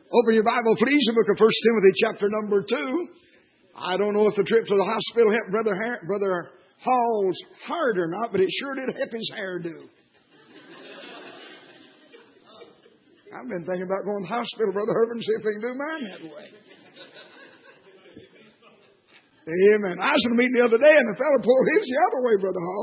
Open your Bible, please, the book of 1 Timothy chapter number 2. I don't know if the trip to the hospital helped Brother Hall's heart or not, but it sure did help his hairdo. I've been thinking about going to the hospital, Brother Herbert, and see if they can do mine that way. Amen. I was in a meeting the other day, and the fellow pulled his the other way, Brother Hall.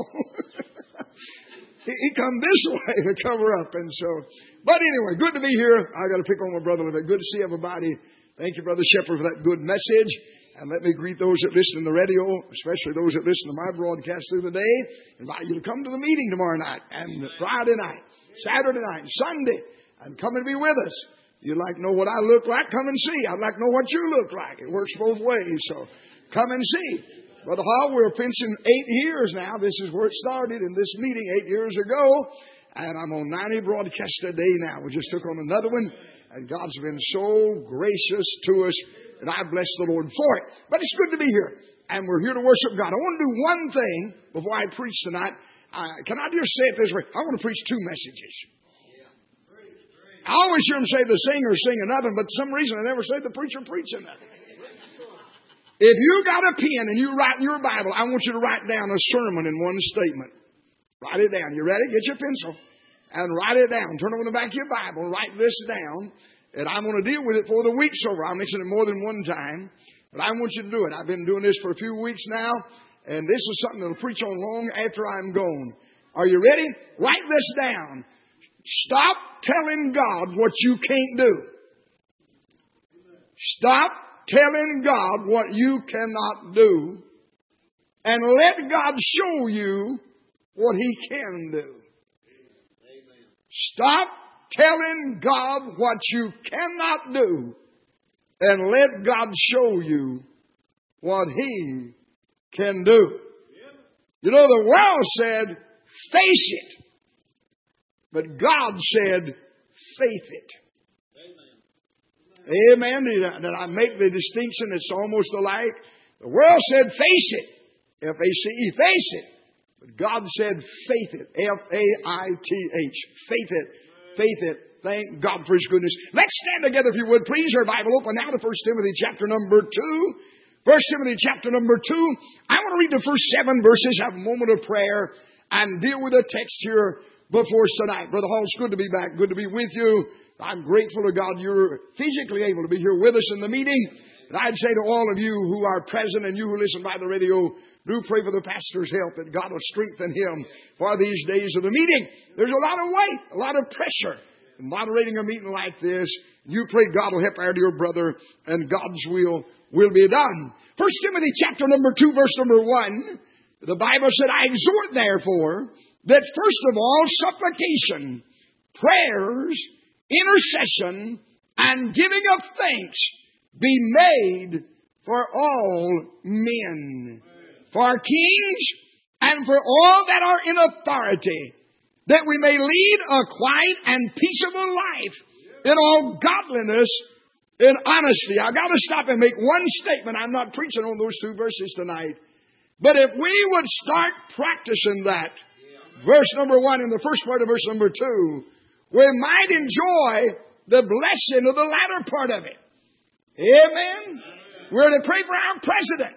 he come this way to cover up, and so. But anyway, good to be here. I got to pick on my brother a little bit. Good to see everybody. Thank you, Brother Shepherd, for that good message. And let me greet those that listen to the radio, especially those that listen to my broadcast through the day. Invite you to come to the meeting tomorrow night, and Friday night, Saturday night, Sunday, and come and be with us. You'd like to know what I look like? Come and see. I'd like to know what you look like. It works both ways, so come and see. Brother Hall, we're pinching 8 years now. This is where it started in this meeting 8 years ago. And I'm on 90 broadcasts a day now. We just took on another one. And God's been so gracious to us. And I bless the Lord for it. But it's good to be here. And we're here to worship God. I want to do one thing before I preach tonight. Can I just say it this way? I want to preach 2 messages. I always hear them say the singer sing another, but for some reason I never say the preacher preach another. If you got a pen and you write in your Bible, I want you to write down a sermon in one statement. Write it down. You ready? Get your pencil and write it down. Turn over the back of your Bible. Write this down. And I'm going to deal with it for the week's over. I'll mention it more than one time. But I want you to do it. I've been doing this for a few weeks now. And this is something that I'll preach on long after I'm gone. Are you ready? Write this down. Stop telling God what you can't do. Stop telling God what you cannot do. And let God show you what He can do. Stop telling God what you cannot do. And let God show you what He can do. You know, the world said, face it. But God said, faith it. Amen. Did I make the distinction? It's almost alike. The world said, face it. F-A-C-E, face it. But God said, faith it. F-A-I-T-H. Faith it. Faith it. Thank God for His goodness. Let's stand together, if you would. Please, your Bible open now to 1 Timothy chapter number 2. 1 Timothy chapter number 2. I want to read the first 7 verses, have a moment of prayer, and deal with a text here before us tonight. Brother Hall, it's good to be back. Good to be with you. I'm grateful to God you're physically able to be here with us in the meeting. And I'd say to all of you who are present and you who listen by the radio, do pray for the pastor's help, that God will strengthen him for these days of the meeting. There's a lot of weight, a lot of pressure in moderating a meeting like this. You pray God will help our dear brother, and God's will be done. 1 Timothy chapter number 2, verse number 1, the Bible said, I exhort therefore that first of all supplication, prayers, intercession, and giving of thanks be made for all men, for kings, and for all that are in authority, that we may lead a quiet and peaceable life in all godliness and honesty. I've got to stop and make one statement. I'm not preaching on those 2 verses tonight. But if we would start practicing that, verse number 1 and the first part of verse number 2, we might enjoy the blessing of the latter part of it. Amen. We're to pray for our president,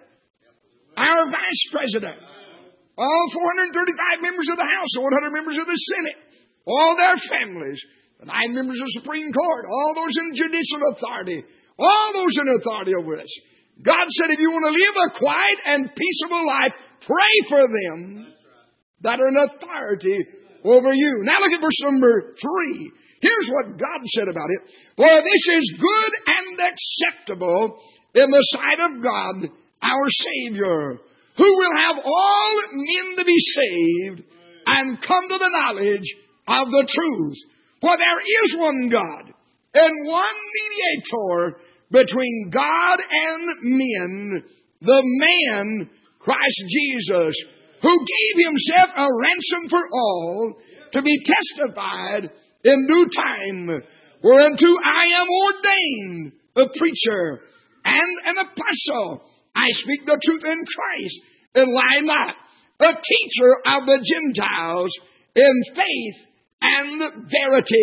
our vice president, all 435 members of the House, 100 members of the Senate, all their families, the 9 members of the Supreme Court, all those in judicial authority, all those in authority over us. God said, if you want to live a quiet and peaceable life, pray for them that are in authority over you. Now look at verse number 3. Here's what God said about it. For this is good and acceptable in the sight of God, our Savior, who will have all men to be saved and come to the knowledge of the truth. For there is one God and one mediator between God and men, the man Christ Jesus, who gave Himself a ransom for all, to be testified in due time, whereunto I am ordained a preacher and an apostle. I speak the truth in Christ and lie not, a teacher of the Gentiles in faith and verity.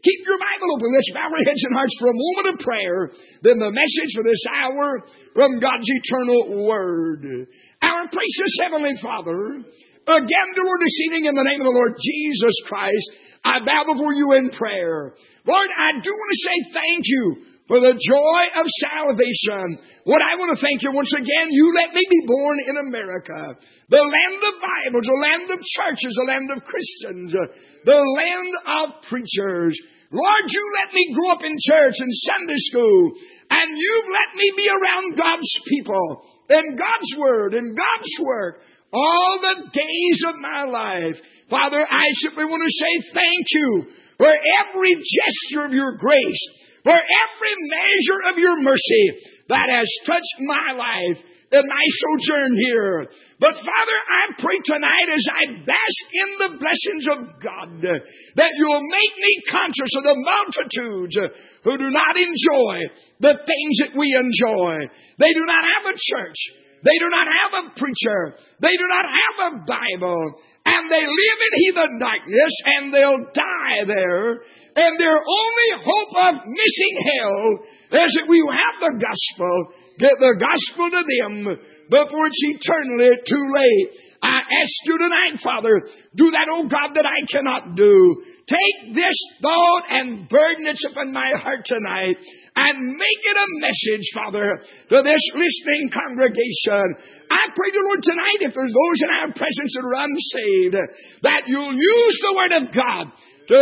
Keep your Bible open. Let's bow our heads and hearts for a moment of prayer. Then the message for this hour from God's eternal Word. Our precious Heavenly Father, again, dear Lord, this evening in the name of the Lord Jesus Christ, I bow before you in prayer. Lord, I do want to say thank you for the joy of salvation. Lord, I want to thank you once again. You let me be born in America, the land of Bibles, the land of churches, the land of Christians, the land of preachers. Lord, you let me grow up in church and Sunday school, and you've let me be around God's people and God's Word and God's work all the days of my life. Father, I simply want to say thank you for every gesture of your grace, for every measure of your mercy that has touched my life in my sojourn here. But Father, I pray tonight as I bask in the blessings of God that you'll make me conscious of the multitudes who do not enjoy the things that we enjoy. They do not have a church. They do not have a preacher. They do not have a Bible. And they live in heathen darkness and they'll die there. And their only hope of missing hell is that we have the gospel, get the gospel to them before it's eternally too late. I ask you tonight, Father, do that, oh God, that I cannot do. Take this thought and burden that's upon my heart tonight and make it a message, Father, to this listening congregation. I pray, dear Lord, tonight, if there's those in our presence that are unsaved, that you'll use the Word of God to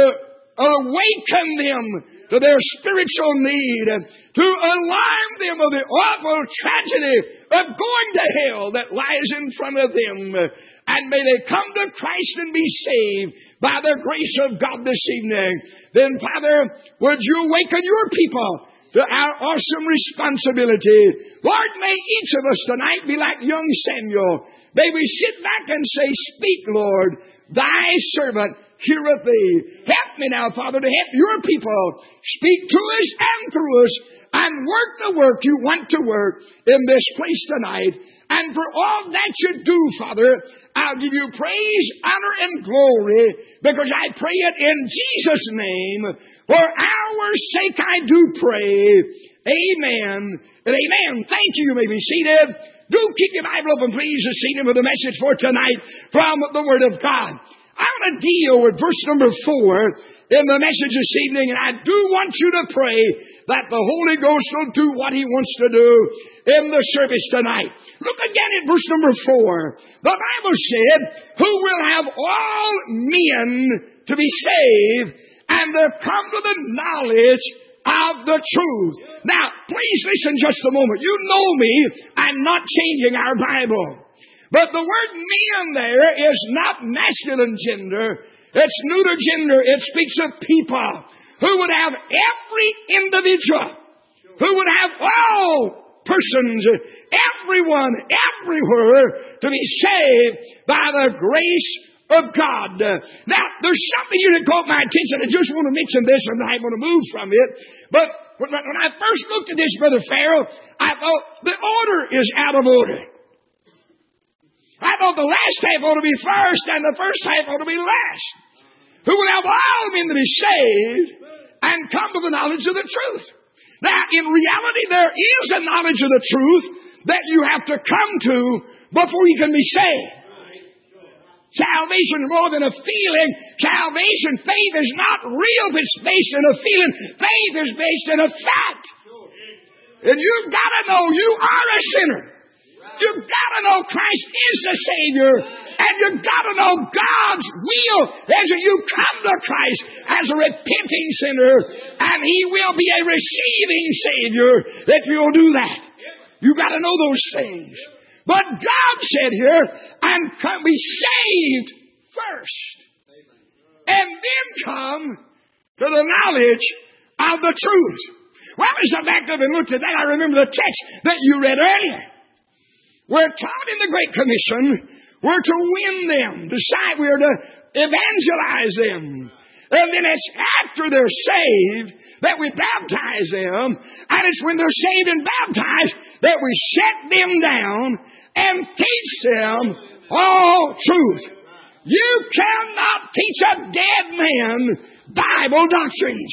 awaken them to their spiritual need, to alarm them of the awful tragedy of going to hell that lies in front of them. And may they come to Christ and be saved by the grace of God this evening. Then, Father, would you awaken your people to our awesome responsibility? Lord, may each of us tonight be like young Samuel. May we sit back and say, speak, Lord, thy servant heareth thee. Help me now, Father, to help your people speak to us and through us and work the work you want to work in this place tonight. And for all that you do, Father, I'll give you praise, honor, and glory because I pray it in Jesus' name. For our sake I do pray. Amen and amen. Thank you. You may be seated. Do keep your Bible open, please, this evening with the message for tonight from the Word of God. I want to deal with verse number 4 in the message this evening, and I do want you to pray that the Holy Ghost will do what He wants to do in the service tonight. Look again at verse number 4. The Bible said, who will have all men to be saved and to come to the knowledge of the truth. Now, please listen just a moment. You know me. I'm not changing our Bible. But the word men there is not masculine gender. It's neuter gender. It speaks of people who would have every individual, who would have all persons, everyone, everywhere to be saved by the grace of God. Now, there's something here that caught my attention. I just want to mention this and I want to move from it. But when I first looked at this, Brother Farrell, I thought the order is out of order. I thought the last half ought to be first and the first half ought to be last. Who will have all men to be saved and come to the knowledge of the truth. Now, in reality, there is a knowledge of the truth that you have to come to before you can be saved. Salvation is more than a feeling. Salvation, faith is not real if it's based on a feeling. Faith is based on a fact. And you've got to know you are a sinner. You've got to know Christ is the Savior. And you've got to know God's will as you come to Christ as a repenting sinner. And He will be a receiving Savior if you'll do that. You've got to know those things. But God said here, and can be saved first. And then come to the knowledge of the truth. Well, as I backed up and looked at that, I remember the text that you read earlier. We're taught in the Great Commission, we're to win them, we're to evangelize them. And then it's after they're saved that we baptize them. And it's when they're saved and baptized that we set them down and teach them all truth. You cannot teach a dead man Bible doctrines.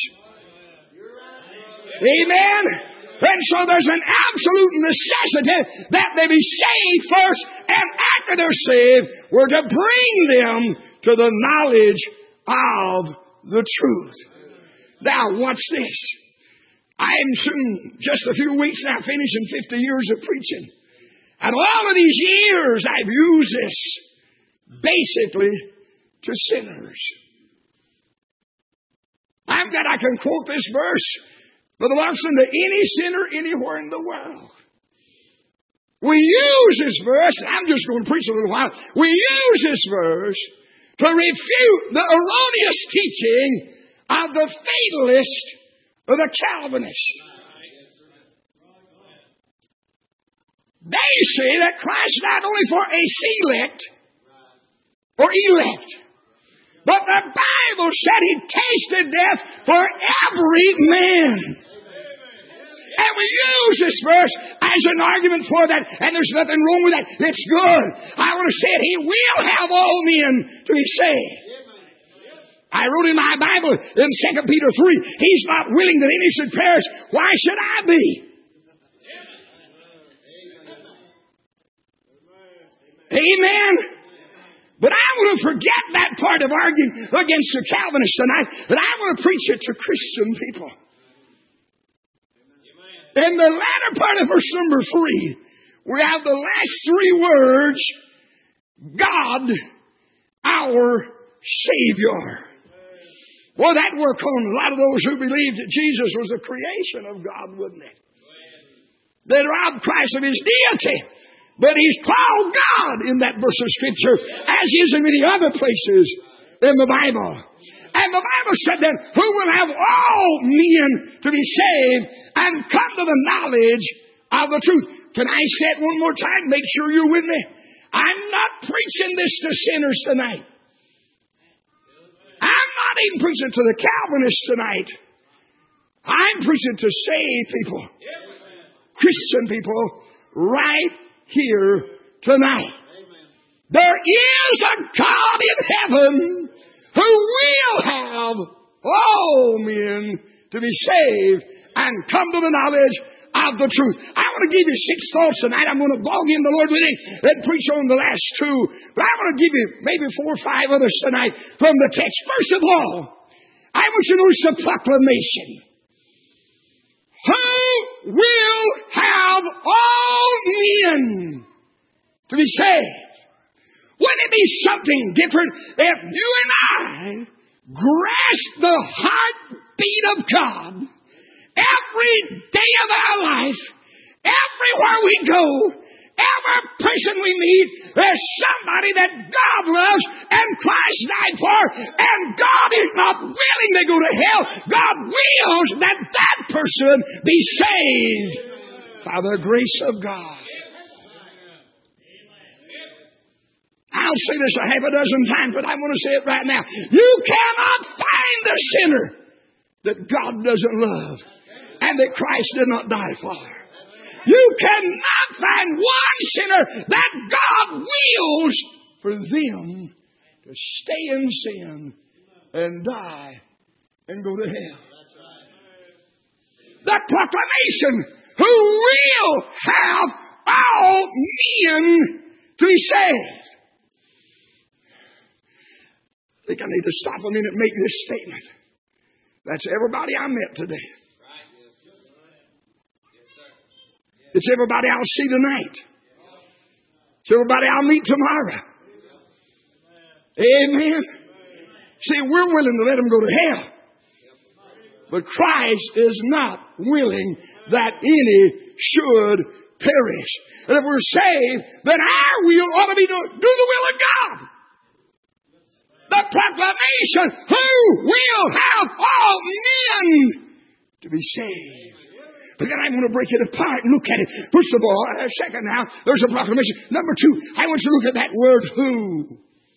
Amen? And so there's an absolute necessity that they be saved first, and after they're saved, we're to bring them to the knowledge of the truth. Now, watch this. I'm soon, just a few weeks now, finishing 50 years of preaching. And all of these years, I've used this basically to sinners. I can quote this verse. But the Lord said to any sinner anywhere in the world. We use this verse, and I'm just going to preach a little while. We use this verse to refute the erroneous teaching of the fatalist or the Calvinist. They say that Christ died only for a select or elect. But the Bible said He tasted death for every man. And we use this verse as an argument for that, and there's nothing wrong with that. It's good. I want to say it. He will have all men to be saved. I wrote in my Bible in 2 Peter 3, He's not willing that any should perish. Why should I be? Amen. But I want to forget that part of arguing against the Calvinists tonight, but I want to preach it to Christian people. In the latter part of verse number 3, we have the last 3 words, God, our Savior. Well, that worked on a lot of those who believed that Jesus was a creation of God, wouldn't it? They robbed Christ of His deity. But He's called God in that verse of Scripture, as He is in many other places in the Bible. And the Bible said then, who will have all men to be saved and come to the knowledge of the truth. Can I say it one more time? Make sure you're with me. I'm not preaching this to sinners tonight. I'm not even preaching to the Calvinists tonight. I'm preaching to saved people. Christian people right here tonight. There is a God in heaven who will have all men to be saved and come to the knowledge of the truth. I want to give you 6 thoughts tonight. I'm going to bog in the Lord with it and preach on the last 2. But I want to give you maybe 4 or 5 others tonight from the text. First of all, I want you to notice the proclamation. Who will have all men to be saved? Wouldn't it be something different if you and I grasp the heartbeat of God every day of our life, everywhere we go, every person we meet, there's somebody that God loves and Christ died for, and God is not willing they go to hell. God wills that that person be saved by the grace of God. I'll say this a half a dozen times, but I want to say it right now. You cannot find a sinner that God doesn't love and that Christ did not die for. You cannot find one sinner that God wills for them to stay in sin and die and go to hell. The proclamation, who will have all men to be saved. I think I need to stop a minute and make this statement. That's everybody I met today. It's everybody I'll see tonight. It's everybody I'll meet tomorrow. Amen. See, we're willing to let them go to hell. But Christ is not willing that any should perish. And if we're saved, then our will ought to be to do the will of God. The proclamation, who will have all men to be saved. But then I'm going to break it apart and look at it. First of all, second now, there's a proclamation. Number 2, I want you to look at that word who.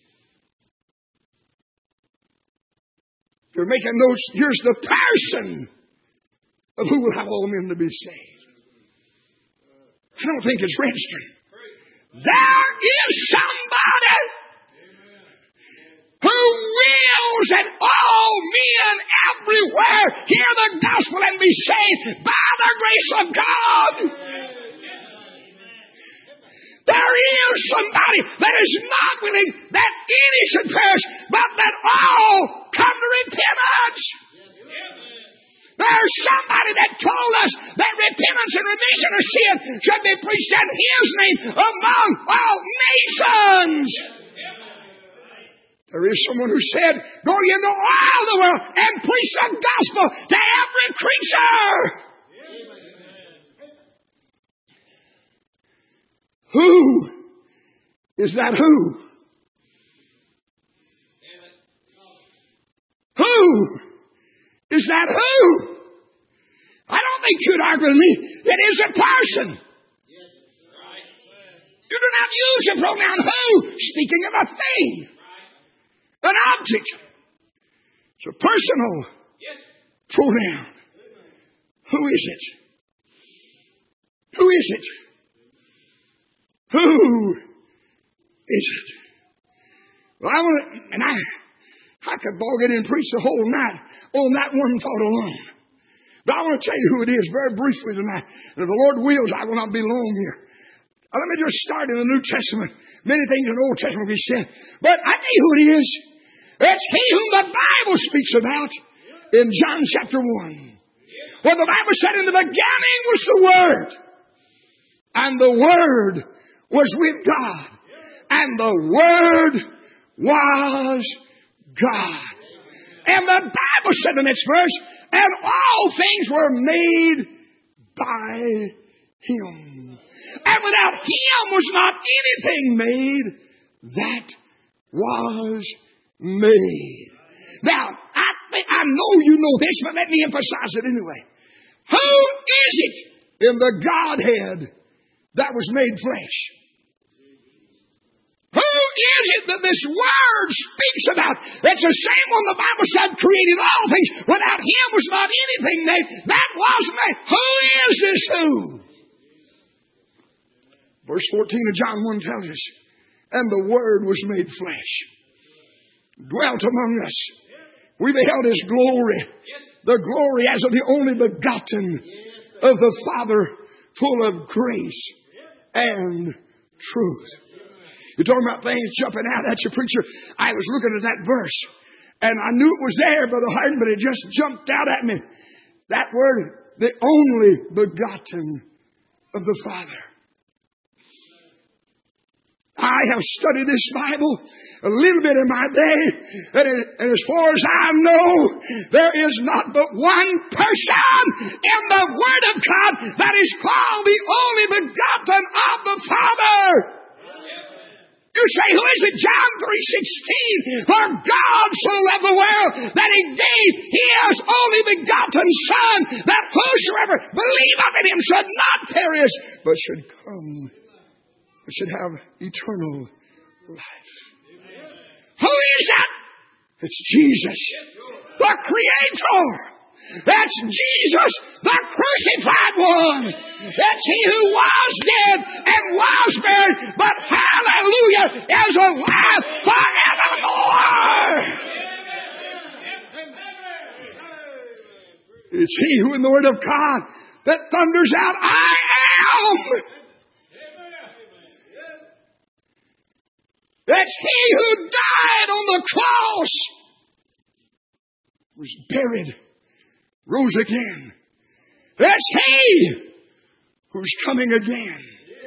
If you're making notes, here's the person of who will have all men to be saved. I don't think it's registering. There is somebody wills that all men everywhere hear the gospel and be saved by the grace of God. There is somebody that is not willing that any should perish, but that all come to repentance. There's somebody that told us that repentance and remission of sin should be preached in His name among all nations. There is someone who said, go ye into all the world and preach the gospel to every creature. Who is that who? Who is that who? I don't think you'd argue with me. It is a person. You do not use the pronoun who, speaking of a thing, an object. It's a personal pronoun. Who is it? Who is it? Who is it? Well, I could bog it and preach the whole night on that one thought alone. But I want to tell you who it is very briefly tonight. And if the Lord wills, I will not be long here. Let me just start in the New Testament. Many things in the Old Testament will be said. But I tell you who it is. It's He whom the Bible speaks about in John chapter 1. Where the Bible said, in the beginning was the Word. And the Word was with God. And the Word was God. And the Bible said in the next verse, and all things were made by Him. And without Him was not anything made that was made. Now, I know you know this, but let me emphasize it anyway. Who is it in the Godhead that was made flesh? Who is it that this Word speaks about? It's the same one the Bible said created all things. Without Him was not anything made that was made. Who is this who? Verse 14 of John 1 tells us, and the Word was made flesh, dwelt among us. We beheld His glory, the glory as of the only begotten of the Father, full of grace and truth. You're talking about things jumping out at you, preacher. I was looking at that verse, and I knew it was there, Brother Hardin, but it just jumped out at me. That word, the only begotten of the Father. I have studied this Bible a little bit in my day, and as far as I know, there is not but one person in the Word of God that is called the only begotten of the Father. You say, who is it? John 3:16. For God so loved the world that He gave His only begotten Son, that whosoever believeth in Him should not perish, but should should have eternal life. Who is that? It's Jesus, the Creator. That's Jesus, the crucified one. That's He who was dead and was buried, but hallelujah, is alive forevermore. It's He who in the Word of God that thunders out, I am. That's He who died on the cross, was buried, rose again. That's He who's coming again.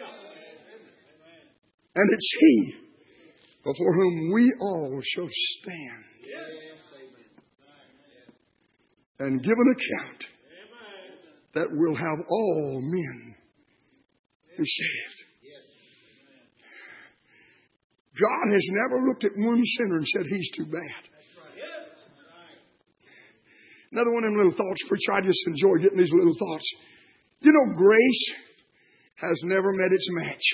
And it's He before whom we all shall stand and give an account that will have all men be saved. God has never looked at one sinner and said, he's too bad. Another one of them little thoughts, preacher, I just enjoy getting these little thoughts. You know, grace has never met its match.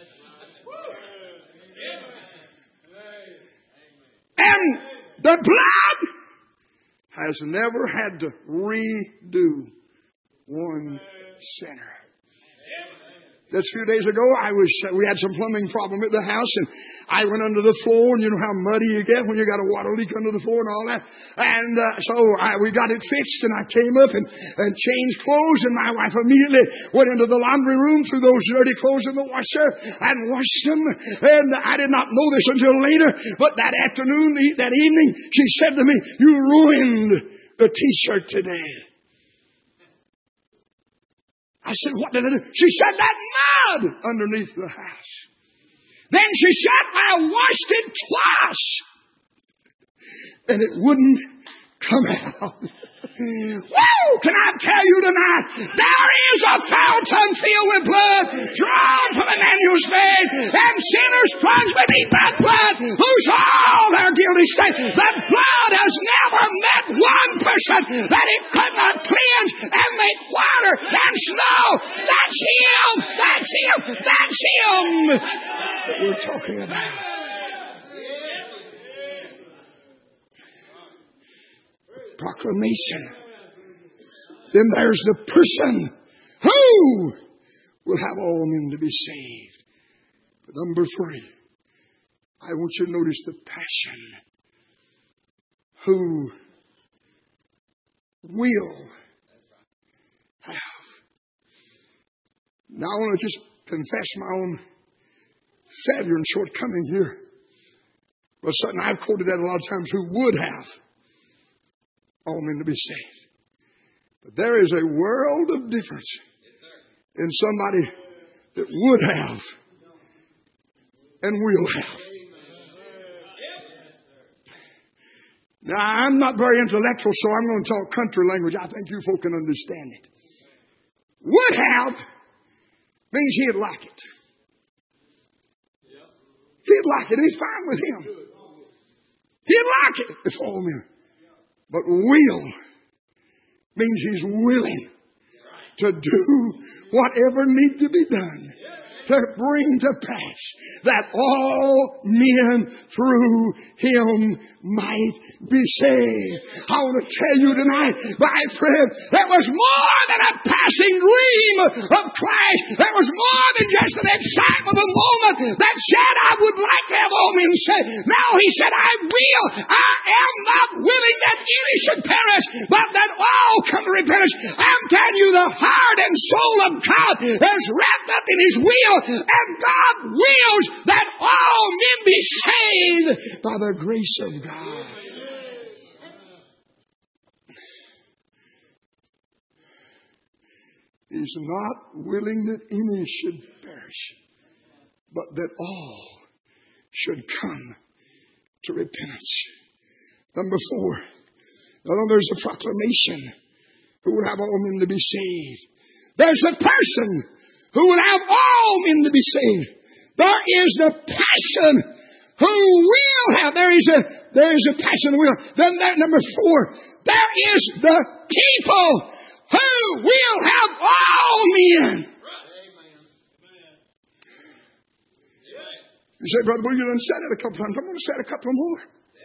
And the blood has never had to redo one sinner. Just a few days ago, we had some plumbing problem at the house, and I went under the floor, and you know how muddy you get when you got a water leak under the floor and all that. And we got it fixed, and I came up and changed clothes, and my wife immediately went into the laundry room, threw those dirty clothes in the washer, and washed them. And I did not know this until later, but that afternoon, that evening, she said to me, "You ruined the T-shirt today." I said, "What did I do?" She said, "That mud underneath the house." Then she said, "I washed it twice, and it wouldn't come out." Woo! Can I tell you tonight, there is a fountain filled with blood drawn from Emmanuel's vein, and sinners plunged beneath that blood lose all their guilty stain. The blood has never met one person that it could not cleanse and make water and snow. That's Him! That's Him! That's Him that we're talking about. Proclamation. Then there's the person who will have all men to be saved. But number 3, I want you to notice the passion. Who will have. Now I want to just confess my own failure and shortcoming here. But something I've quoted that a lot of times. Who would have all men to be saved. But there is a world of difference in somebody that would have and will have. Now, I'm not very intellectual, so I'm going to talk country language. I think you folk can understand it. Would have means he'd like it. He'd like it. He's fine with him. He'd like it if all men. But will means he's willing to do whatever needs to be done to bring to pass that all men through him might be saved. I want to tell you tonight, my friend, there was more than a passing dream of Christ. There was more than just an excitement of a moment that said, "I would like to have all men saved." Now he said, "I will. I am not willing that any should perish, but that all come to repentance." I'm telling you, the heart and soul of God is wrapped up in His will, and God wills that all men be saved by the grace of God. He's not willing that any should perish, but that all should come to repentance. Number 4, now there's a proclamation who would have all men to be saved. There's a person who would have all men to be saved. There is the passion who will have. There is a passion who will. Then number 4, there is the people who will have all men. You say, "Brother Bill, you done said it a couple times. I'm going to say it a couple more."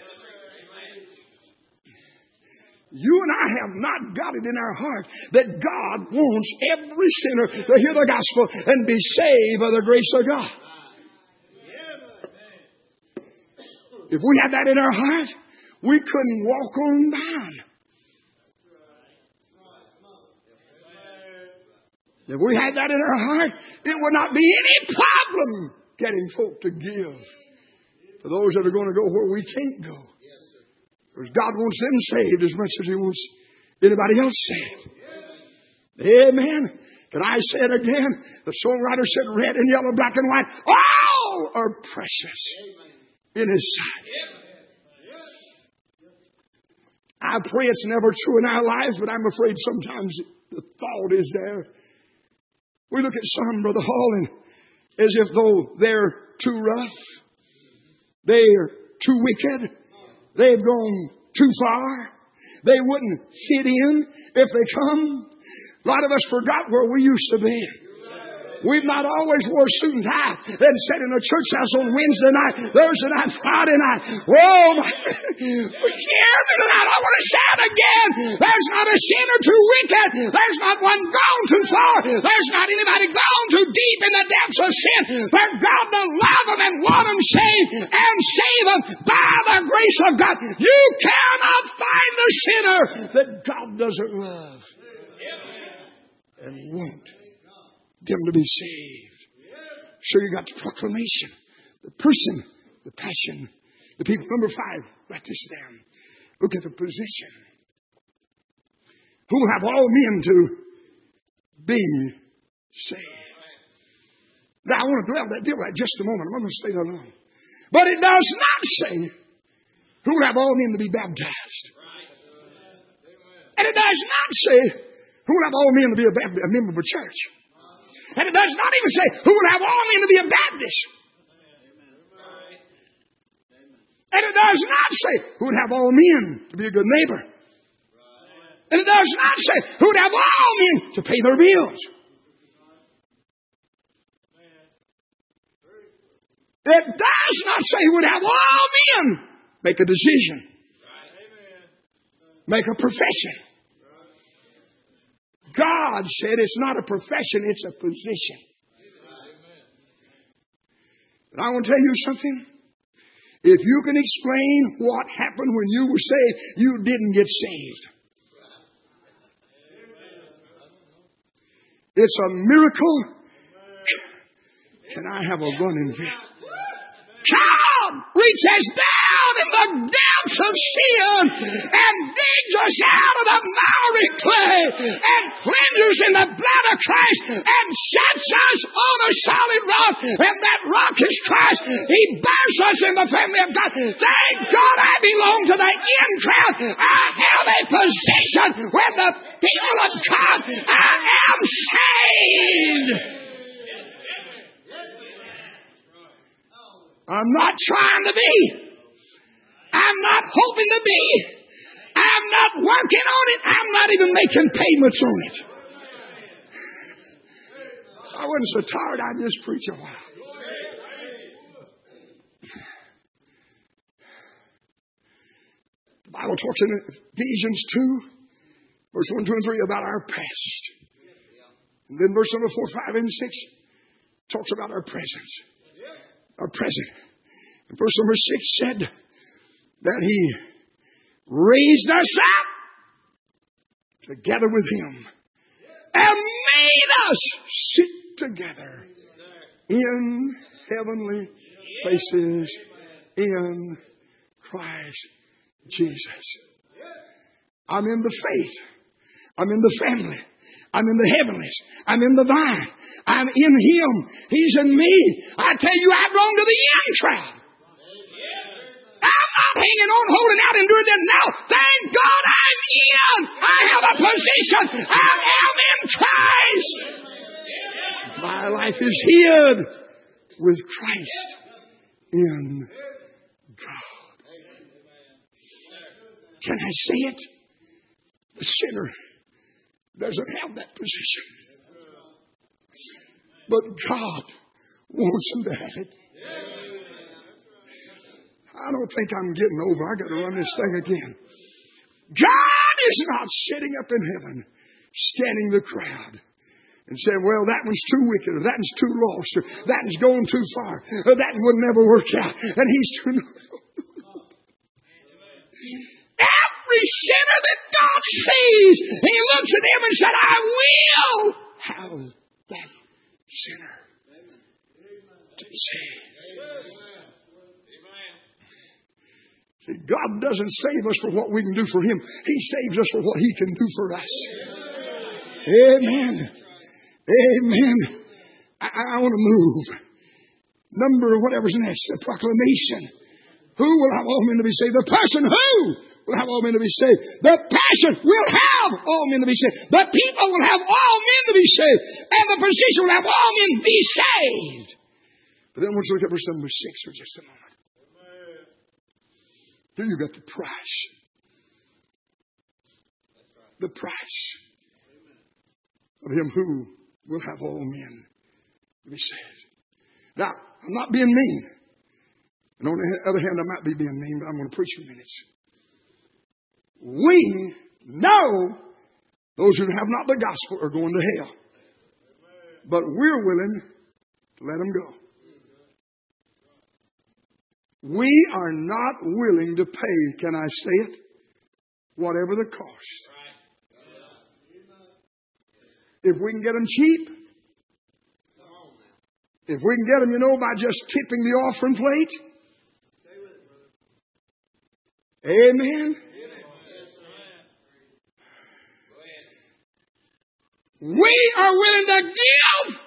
You and I have not got it in our heart that God wants every sinner to hear the gospel and be saved by the grace of God. If we had that in our heart, we couldn't walk on down. If we had that in our heart, it would not be any problem getting folk to give for those that are going to go where we can't go. Because God wants them saved as much as He wants anybody else saved. Amen. Can I say it again? The songwriter said, "Red and yellow, black and white, all are precious in His sight." I pray it's never true in our lives, but I'm afraid sometimes the thought is there. We look at some, Brother Hall, and as if though they're too rough, they're too wicked, they've gone too far, they wouldn't fit in if they come. A lot of us forgot where we used to be. We've not always wore a suit and tie and sat in a church house on Wednesday night, Thursday night, Friday night. Whoa, hear me tonight. I want to shout again. There's not a sinner too wicked. There's not one gone too far. There's not anybody gone too deep in the depths of sin. For God to love them and want them saved and save them by the grace of God. You cannot find a sinner that God doesn't love and want them to be saved. So you got the proclamation, the person, the passion, the people. Number 5, write this down. Look at the position. Who will have all men to be saved? Now I want to deal with that just a moment. I'm going to stay there long. But it does not say who will have all men to be baptized. And it does not say who will have all men to be a member of a church. And it does not even say who will have all men to be a Baptist. And it does not say who would have all men to be a good neighbor. And it does not say who would have all men to pay their bills. It does not say who would have all men make a decision. Make a profession. God said it's not a profession, it's a position. And I want to tell you something. If you can explain what happened when you were saved, you didn't get saved. It's a miracle. Can I have a running fit? God reaches down in the depths of sin and digs us out of the miry clay and cleanses in the blood of Christ and sets us on a solid rock, and that rock is Christ. He births us in the family of God. Thank God I belong to the in crowd. I have a position with the people of God. I am saved. I'm not trying to be. I'm not hoping to be. I'm not working on it. I'm not even making payments on it. I wasn't so tired I'd just preach a while. The Bible talks in Ephesians 2, verse 1, 2, and 3 about our past. And then verse number 4, 5, and 6 talks about our presence. Our present. And verse number 6 said that He raised us up together with Him and made us sit together in heavenly places in Christ Jesus. I'm in the faith. I'm in the family. I'm in the heavenlies. I'm in the vine. I'm in Him. He's in me. I tell you, I belong to the in crowd. I'm not hanging on, holding out, and doing that now. Thank God I'm in. I have a position. I am in Christ. My life is hid with Christ in God. Can I say it? The sinner doesn't have that position. But God wants him to have it. I don't think I'm getting over. I got to run this thing again. God is not sitting up in heaven, scanning the crowd and saying, well, that one's too wicked, or that one's too lost, or that one's going too far, or that one would never work out, and he's too... Every sinner that God sees, He looks at him and said, I will have that sinner to be saved. See, God doesn't save us for what we can do for Him. He saves us for what He can do for us. Amen. Amen. I want to move. Number, whatever's next, a proclamation. Who will have all men to be saved? The person who will have all men to be saved. The passion will have all men to be saved. The people will have all men to be saved. And the position will have all men be saved. But then let's look at verse number 6 for just a moment. Here you've got the price. The price of Him who will have all men to be saved. Now, I'm not being mean. And on the other hand, I might be being mean, but I'm going to preach in minutes. We know those who have not the gospel are going to hell. But we're willing to let them go. We are not willing to pay, can I say it, whatever the cost. If we can get them cheap, if we can get them, by just tipping the offering plate. Amen. We are willing to give,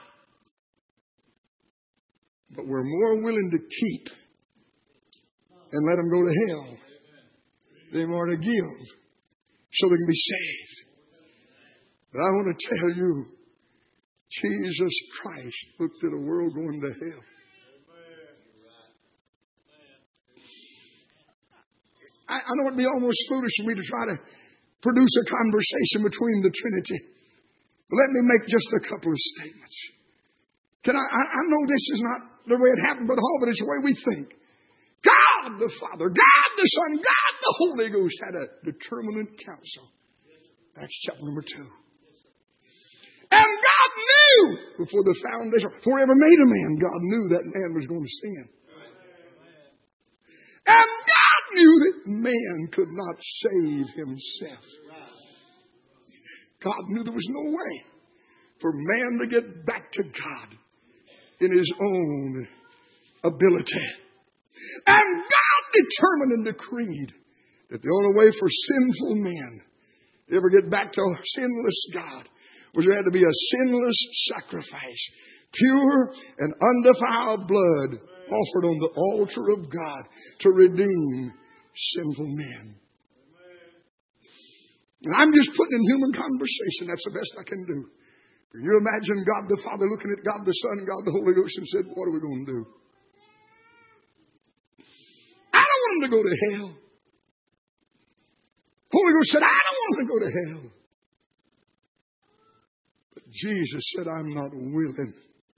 but we're more willing to keep and let them go to hell than more to give so they can be saved. But I want to tell you, Jesus Christ looked at a world going to hell. I know it'd be almost foolish for me to try to produce a conversation between the Trinity. But let me make just a couple of statements. I know this is not the way it happened, but it's the way we think. God the Father, God the Son, God the Holy Ghost had a determinate counsel. Acts chapter number 2. And God knew before the foundation, before he ever made a man, God knew that man was going to sin. And God knew that man could not save himself. God knew there was no way for man to get back to God in his own ability. And God determined and decreed that the only way for sinful men to ever get back to a sinless God was there had to be a sinless sacrifice, pure and undefiled blood offered on the altar of God to redeem sinful men. And I'm just putting in human conversation. That's the best I can do. Can you imagine God the Father looking at God the Son and God the Holy Ghost and said, what are we going to do? I don't want him to go to hell. Holy Ghost said, I don't want him to go to hell. But Jesus said, I'm not willing.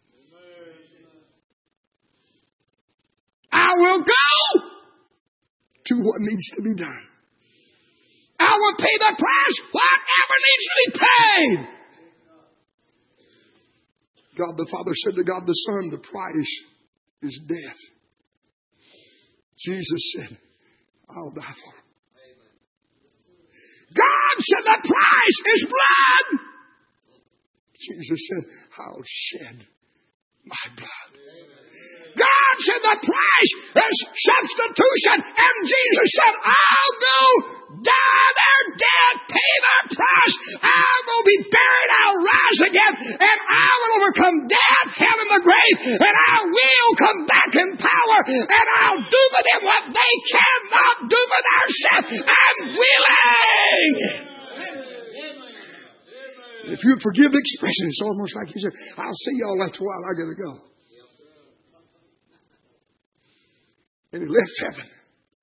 I will go to what needs to be done. I will pay the price, whatever needs to be paid. God the Father said to God the Son, the price is death. Jesus said, I'll die for him. God said the price is blood. Jesus said, I'll shed my blood. God said the price is substitution. And Jesus said, I'll go die their death, pay their price. I'll go be buried. I'll rise again. And I will overcome death, hell, and the grave. And I will come back in power. And I'll do for them what they cannot do for themselves. I'm willing. If you forgive the expression, it's almost like you said, I'll see y'all after a while. I gotta go. And he left heaven.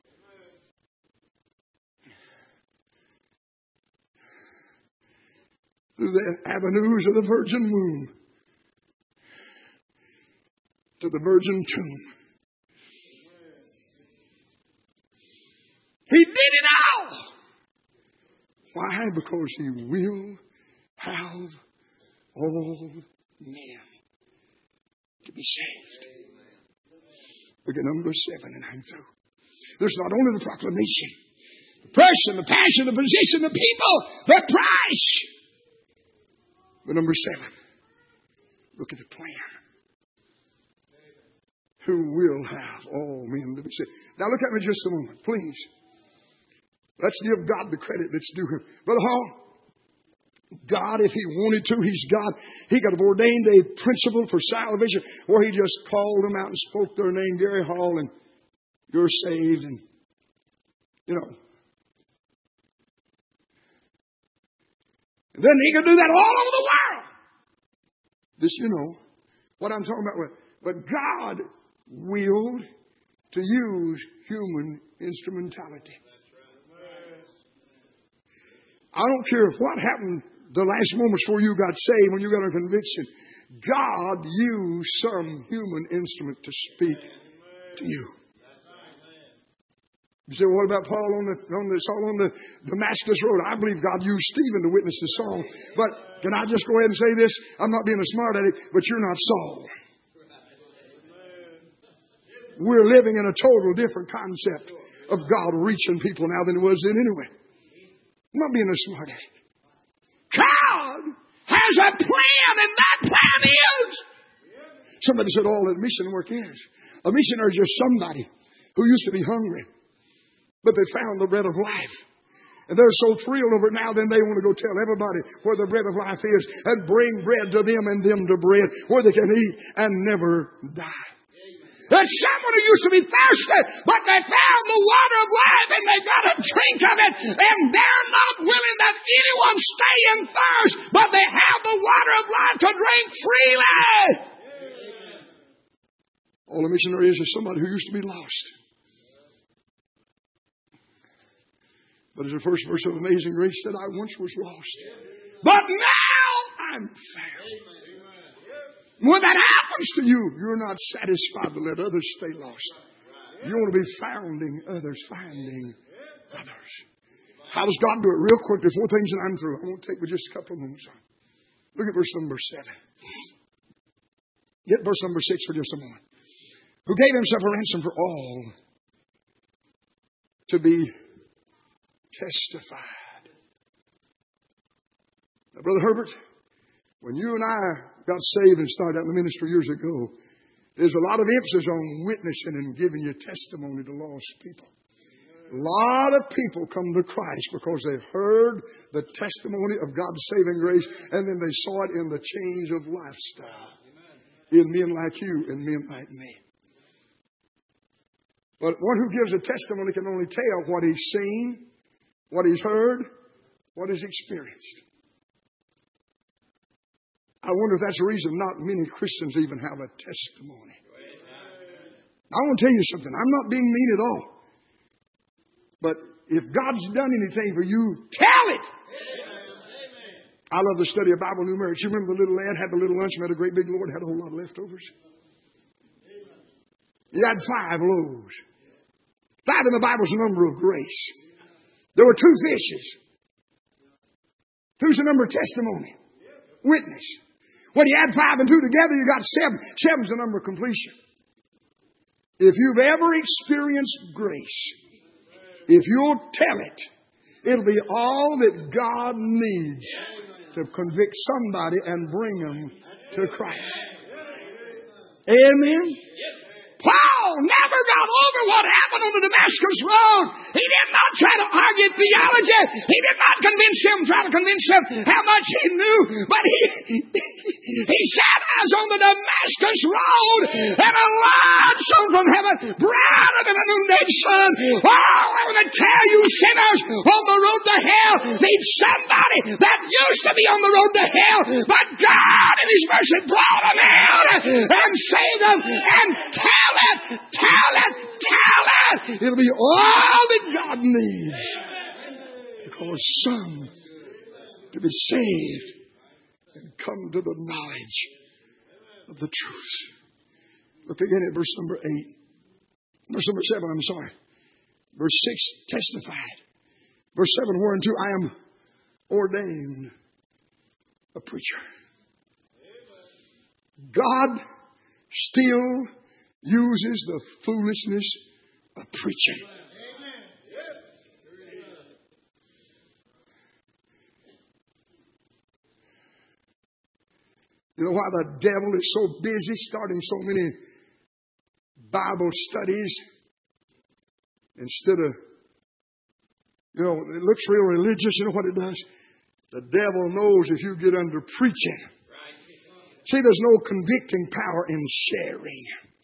Through the avenues of the virgin womb to the virgin tomb. He did it all. Why? Because he will have all men to be saved. Look at number 7 and I'm through. There's not only the proclamation, the person, the passion, the position, the people, the price. But number 7, look at the plan. Who will have all men to be saved. Now look at me just a moment, please. Let's give God the credit that's due him. Brother Hall, God, if he wanted to, he's God. He could have ordained a principle for salvation where he just called them out and spoke their name, Gary Hall, and you're saved. And, And then he could do that all over the world. This, what I'm talking about. But God willed to use human instrumentality. I don't care what happened the last moments before you got saved, when you got a conviction. God used some human instrument to speak to you. You say, well, what about Paul on the Damascus Road? I believe God used Stephen to witness the song. But can I just go ahead and say this? I'm not being a smart aleck, but you're not Saul. We're living in a total different concept of God reaching people now than it was then anyway. I'm not being a smart aleck. God has a plan, and that plan is. Somebody said all that mission work is. A missionary is just somebody who used to be hungry, but they found the bread of life. And they're so thrilled over it now, then they want to go tell everybody where the bread of life is and bring bread to them and them to bread where they can eat and never die. There's someone who used to be thirsty, but they found the water of life and they got a drink of it, and they're not willing that anyone stay in thirst, but they have the water of life to drink freely. All a missionary is somebody who used to be lost. But as the first verse of Amazing Grace said, I once was lost, but now I'm found. When that happens to you, you're not satisfied to let others stay lost. You want to be finding others. How does God do it? Real quick, there's 4 things that I'm through. I won't take but just a couple of moments. Look at verse number 7. Get verse number 6 for just a moment. Who gave himself a ransom for all to be testified. Now, Brother Herbert, when you and I got saved and started out in the ministry years ago, there's a lot of emphasis on witnessing and giving your testimony to lost people. A lot of people come to Christ because they heard the testimony of God's saving grace, and then they saw it in the change of lifestyle in men like you and men like me. But one who gives a testimony can only tell what he's seen, what he's heard, what he's experienced. I wonder if that's the reason not many Christians even have a testimony. I want to tell you something. I'm not being mean at all. But if God's done anything for you, tell it. I love the study of Bible numerics. You remember the little lad had the little lunch, met a great big Lord, had a whole lot of leftovers. He had 5 loaves. 5 in the Bible is the number of grace. There were 2 fishes. 2's the number of testimony. Witness. When you add 5 and 2 together, you got 7. 7's the number of completion. If you've ever experienced grace, if you'll tell it, it'll be all that God needs to convict somebody and bring them to Christ. Amen? Paul never got over what happened on the Damascus Road. He did not try to argue theology. He did not try to convince him how much he knew. But he said, as on the Damascus Road, and a light shone from heaven, brighter than a noonday sun. Oh, I want to tell you sinners on the road to hell need somebody that used to be on the road to hell, but God in His mercy brought them out and saved them, and tell it. It'll be all that God needs to cause some to be saved and come to the knowledge of the truth. Look again at verse number 8. Verse number 7, I'm sorry. Verse 6, testified. Verse 7, whereunto I am ordained a preacher. God still uses the foolishness of preaching. You know why the devil is so busy starting so many Bible studies instead of, it looks real religious. You know what it does? The devil knows if you get under preaching. See, there's no convicting power in sharing.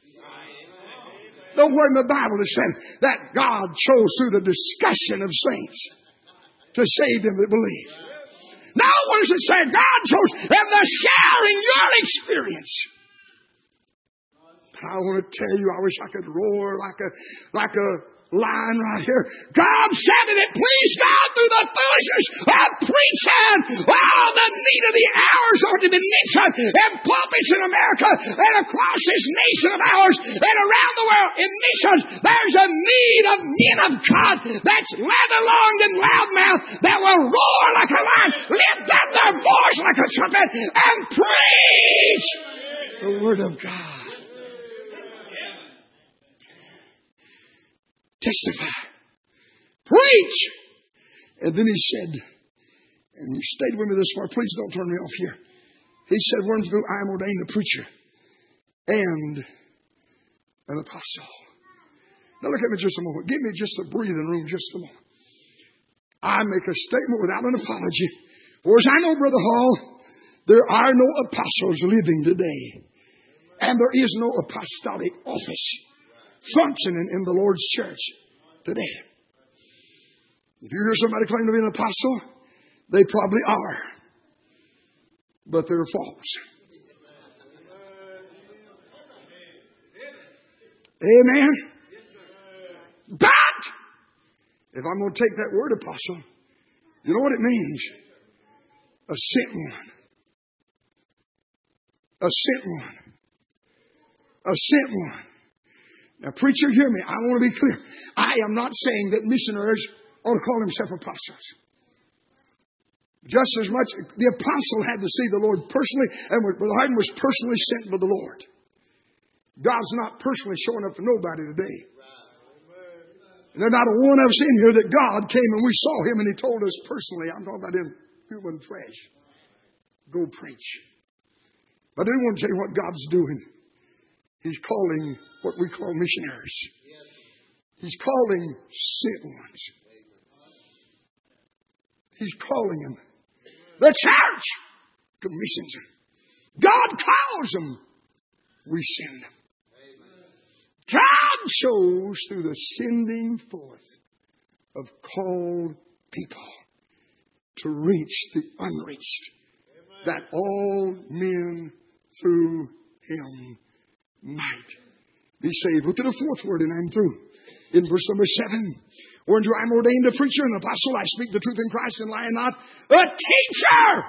The word in the Bible is saying that God chose through the discussion of saints to save them that believe. Now, what does it say? God chose in the sharing your experience. I want to tell you, I wish I could roar like line right here. God said that it pleased God through the foolishness of preaching. Oh, the need of the hours are to be mentioned in pulpits in America and across this nation of ours and around the world in missions. There's a need of men of God that's leather-lunged and loudmouthed that will roar like a lion, lift up their voice like a trumpet, and preach the Word of God. Testify. Preach. And then he said, and you stayed with me this far, please don't turn me off here. He said, Wormsville, I am ordained a preacher and an apostle. Now look at me just a moment. Give me just a breathing room just a moment. I make a statement without an apology. For as I know, Brother Hall, there are no apostles living today. And there is no apostolic office functioning in the Lord's church today. If you hear somebody claim to be an apostle, they probably are. But they're false. Amen. But if I'm going to take that word apostle, you know what it means? A sent one. A sent one. A sent one. Now, preacher, hear me. I want to be clear. I am not saying that missionaries ought to call themselves apostles. Just as much, the apostle had to see the Lord personally, and Brother Hardin was personally sent by the Lord. God's not personally showing up for nobody today. And there's not a one of us in here that God came and we saw Him and He told us personally, I'm talking about in human flesh, go preach. But I do want to tell you what God's doing. He's calling what we call missionaries. He's calling sent ones. He's calling them. The church commissions them. God calls them. We send them. God chose through the sending forth of called people to reach the unreached, that all men through Him might be saved. Look at the fourth word and I'm through. In verse number 7. Whereunto I am ordained a preacher and apostle. I speak the truth in Christ and lie not. A teacher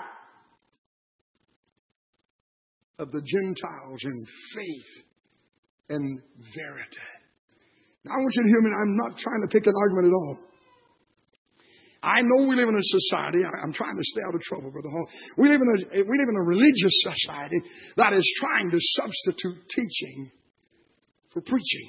of the Gentiles in faith and verity. Now I want you to hear me. I'm not trying to pick an argument at all. I know we live in a society. I'm trying to stay out of trouble, Brother Hall. We live in a religious society that is trying to substitute teaching for preaching.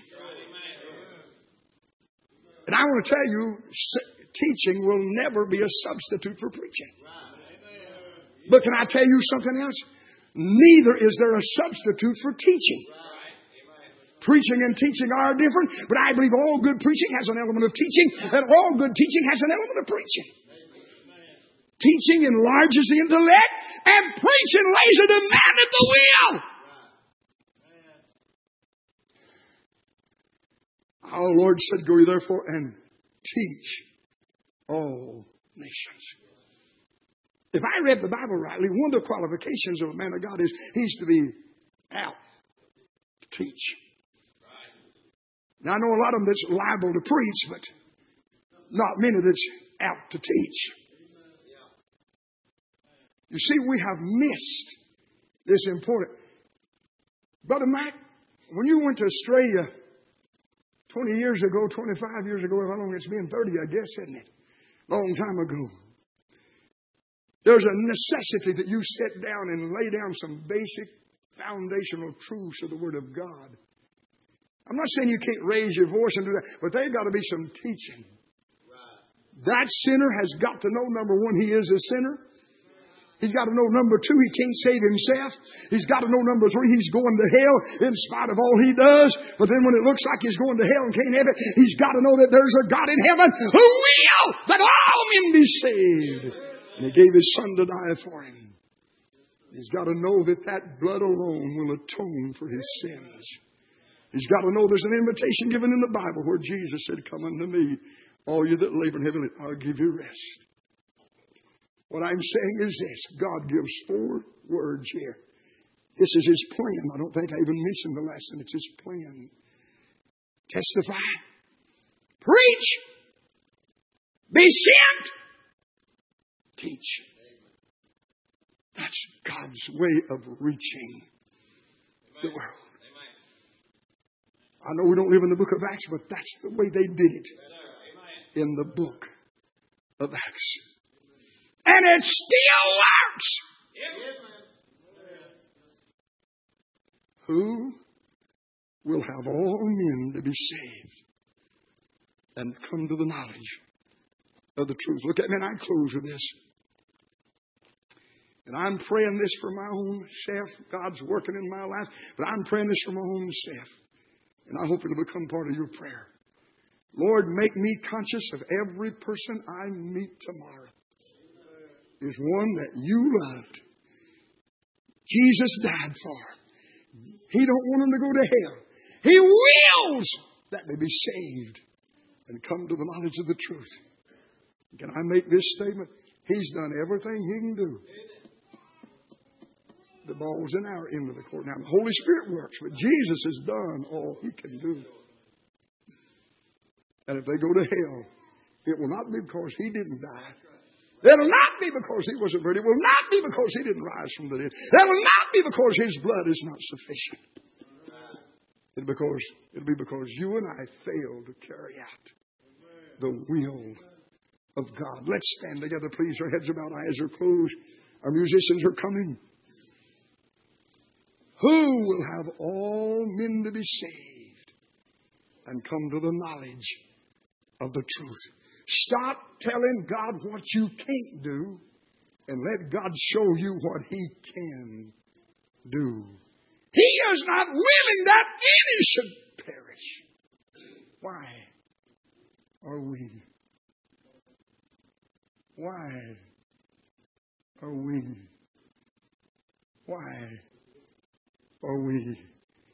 And I want to tell you, teaching will never be a substitute for preaching. But can I tell you something else? Neither is there a substitute for teaching. Preaching and teaching are different, but I believe all good preaching has an element of teaching, and all good teaching has an element of preaching. Teaching enlarges the intellect, and preaching lays a demand at the will. Our Lord said, go ye therefore and teach all nations. If I read the Bible rightly, one of the qualifications of a man of God is he's to be out to teach. Now, I know a lot of them that's liable to preach, but not many that's out to teach. You see, we have missed this important. Brother Mike, when you went to Australia 20 years ago, 25 years ago, how long it's been? 30, I guess, isn't it? Long time ago. There's a necessity that you sit down and lay down some basic foundational truths of the Word of God. I'm not saying you can't raise your voice and do that, but there's got to be some teaching. That sinner has got to know, number one, he is a sinner. He's got to know, number two, he can't save himself. He's got to know, number three, he's going to hell in spite of all he does. But then when it looks like he's going to hell and can't have it, he's got to know that there's a God in heaven who will that all men be saved. And He gave His Son to die for him. He's got to know that that blood alone will atone for his sins. He's got to know there's an invitation given in the Bible where Jesus said, come unto me, all you that labor and heavy laden, I'll give you rest. What I'm saying is this. God gives 4 words here. This is His plan. I don't think I even mentioned the lesson. It's His plan. Testify. preach, be sent, teach. That's God's way of reaching the world. I know we don't live in the book of Acts, but that's the way they did it in the book of Acts. And it still works. Who will have all men to be saved and come to the knowledge of the truth? Look at me, and I close with this. And I'm praying this for my own self. God's working in my life, but I'm praying this for my own self. And I hope it'll become part of your prayer. Lord, make me conscious of every person I meet tomorrow is one that you loved. Jesus died for. He don't want them to go to hell. He wills that they be saved and come to the knowledge of the truth. Can I make this statement? He's done everything He can do. The ball's in our end of the court. Now, the Holy Spirit works, but Jesus has done all He can do. And if they go to hell, it will not be because He didn't die. It will not be because He wasn't buried. It will not be because He didn't rise from the dead. It will not be because His blood is not sufficient. It'll be because you and I failed to carry out the will of God. Let's stand together, please. Our heads are bowed, eyes are closed. Our musicians are coming. Who will have all men to be saved and come to the knowledge of the truth? Stop telling God what you can't do and let God show you what He can do. He is not willing that any should perish. Why are we? Why are we? Why are we